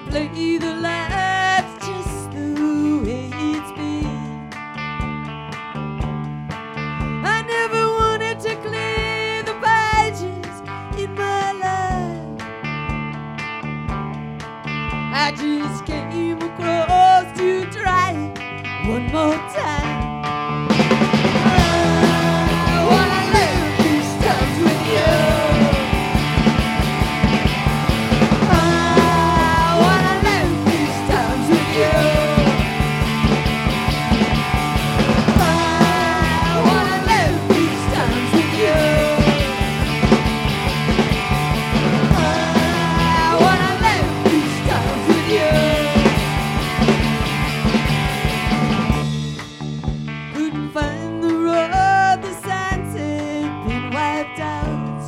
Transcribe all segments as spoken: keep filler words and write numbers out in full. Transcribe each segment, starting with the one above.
play the lights just the way it's been. I never wanted to clear the pages in my life. I just came across to try it one more time. I wanna live these times with you. I wanna live these times with you. I wanna live these times with you. I wanna live these times with you. Couldn't find the road, the signs had been wiped out.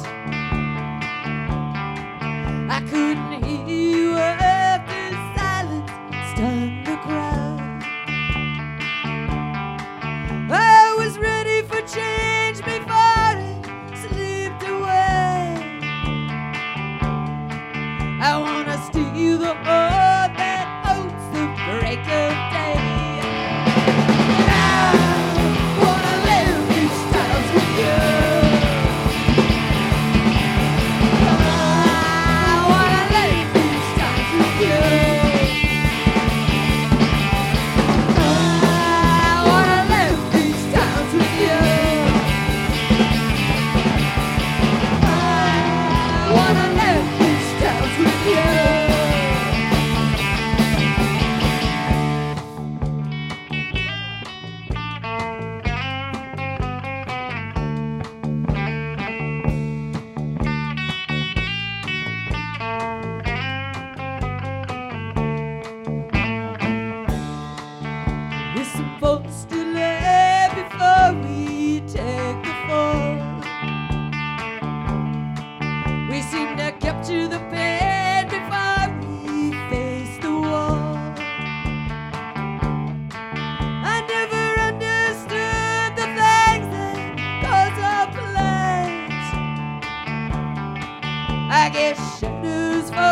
I couldn't hear you if the silence stunned the crowd. I was ready for change before it slipped away. I wanna steal the heart that holds the break of day. I wanna live these times with you. I wanna live these times with you. I wanna live these times with you. I wanna live these times with you. We're supposed to live before we take the fall. We seem to capture the pain before we face the wall. I never understood the things that cause our plight. I guess shadows fall